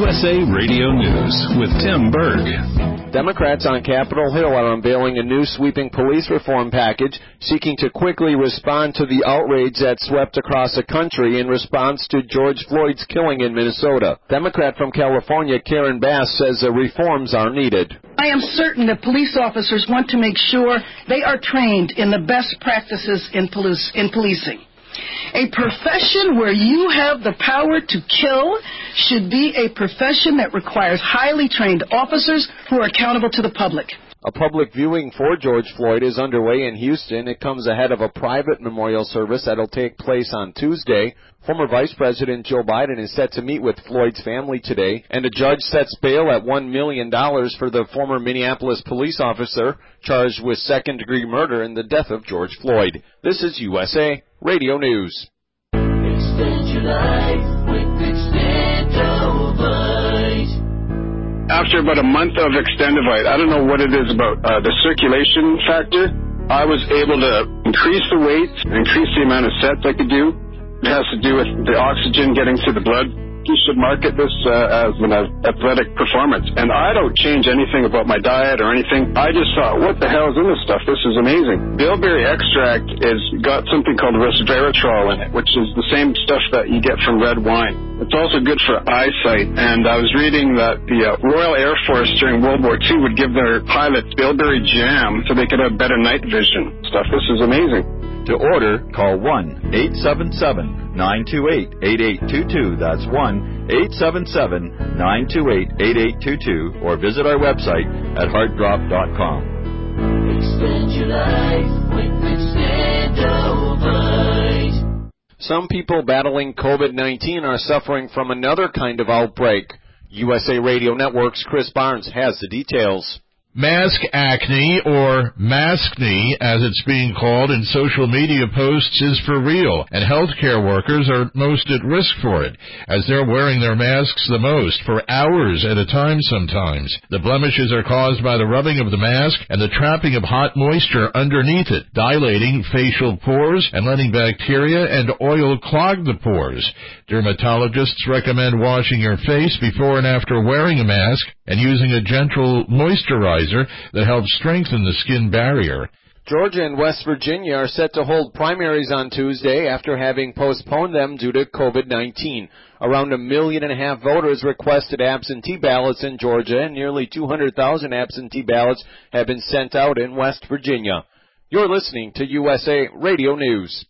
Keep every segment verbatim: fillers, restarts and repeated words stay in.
S A Radio News with Tim Berg. Democrats on Capitol Hill are unveiling a new sweeping police reform package seeking to quickly respond to the outrage that swept across the country in response to George Floyd's killing in Minnesota. Democrat from California, Karen Bass, says the reforms are needed. I am certain that police officers want to make sure they are trained in the best practices in, police, in policing. A profession where you have the power to kill should be a profession that requires highly trained officers who are accountable to the public. A public viewing for George Floyd is underway in Houston. It comes ahead of a private memorial service that will take place on Tuesday. Former Vice President Joe Biden is set to meet with Floyd's family today, and a judge sets bail at one million dollars for the former Minneapolis police officer charged with second-degree murder in the death of George Floyd. This is U S A Radio News. Extend your life with Extendovite. After about a month of Extendovite, I don't know what it is about uh, the circulation factor. I was able to increase the weight, increase the amount of sets I could do. It has to do with the oxygen getting to the blood. You should market this uh, as an athletic performance. And I don't change anything about my diet or anything. I just thought, what the hell is in this stuff? This is amazing. Bilberry extract is got something called resveratrol in it, which is the same stuff that you get from red wine. It's also good for eyesight. And I was reading that the uh, Royal Air Force during World War Two would give their pilots Bilberry jam so they could have better night vision. Stuff. This is amazing. To order, call one eight seven seven, nine two eight, eight eight two two. That's one eight seven seven, nine two eight, eight eight two two, or visit our website at heart drop dot com. Extend your life with Extendovite. Some people battling COVID nineteen are suffering from another kind of outbreak. U S A Radio Network's Chris Barnes has the details. Mask acne, or maskne, as it's being called in social media posts, is for real, and healthcare workers are most at risk for it, as they're wearing their masks the most, for hours at a time sometimes. The blemishes are caused by the rubbing of the mask and the trapping of hot moisture underneath it, dilating facial pores and letting bacteria and oil clog the pores. Dermatologists recommend washing your face before and after wearing a mask and using a gentle moisturizer that helps strengthen the skin barrier. Georgia and West Virginia are set to hold primaries on Tuesday after having postponed them due to COVID nineteen. Around a million and a half voters requested absentee ballots in Georgia, and nearly two hundred thousand absentee ballots have been sent out in West Virginia. You're listening to U S A Radio News.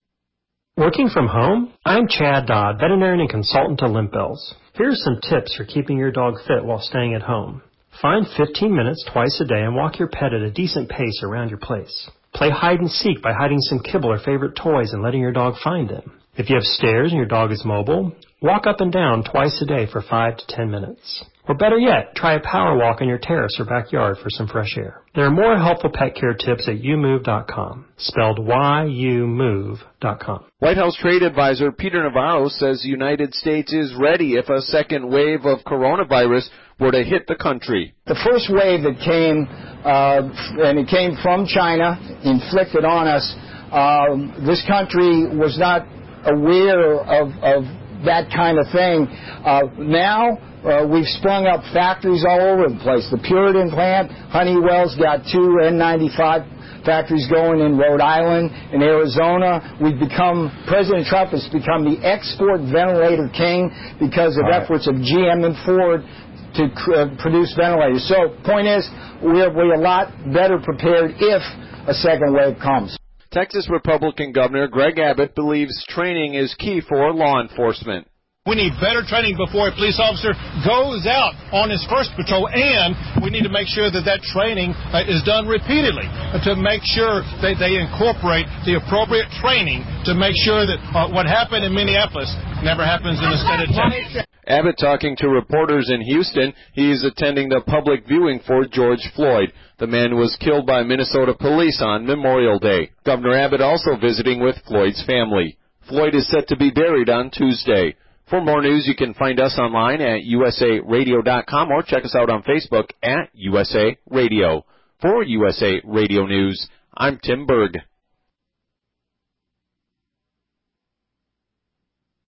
Working from home? I'm Chad Dodd, veterinarian and consultant to Limp Bills. Here are some tips for keeping your dog fit while staying at home. Find fifteen minutes twice a day and walk your pet at a decent pace around your place. Play hide and seek by hiding some kibble or favorite toys and letting your dog find them. If you have stairs and your dog is mobile, walk up and down twice a day for five to ten minutes. Or better yet, try a power walk in your terrace or backyard for some fresh air. There are more helpful pet care tips at you move dot com, spelled Y U move dot com. White House Trade Advisor Peter Navarro says the United States is ready if a second wave of coronavirus were to hit the country. The first wave that came, uh, and it came from China, inflicted on us, um, this country was not aware of, of that kind of thing. Uh, now, uh, we've sprung up factories all over the place. The Puritan plant, Honeywell's got two N ninety-five factories going in Rhode Island, in Arizona. We've become, President Trump has become the export ventilator king because of right. efforts of G M and Ford to uh, produce ventilators. So, point is, we're, we're a lot better prepared if a second wave comes. Texas Republican Governor Greg Abbott believes training is key for law enforcement. We need better training before a police officer goes out on his first patrol, and we need to make sure that that training uh, is done repeatedly uh, to make sure that they incorporate the appropriate training to make sure that uh, what happened in Minneapolis never happens in the state of Texas. Abbott talking to reporters in Houston. He's attending the public viewing for George Floyd. The man was killed by Minnesota police on Memorial Day. Governor Abbott also visiting with Floyd's family. Floyd is set to be buried on Tuesday. For more news, you can find us online at U S A radio dot com or check us out on Facebook at U S A Radio. For U S A Radio News, I'm Tim Berg.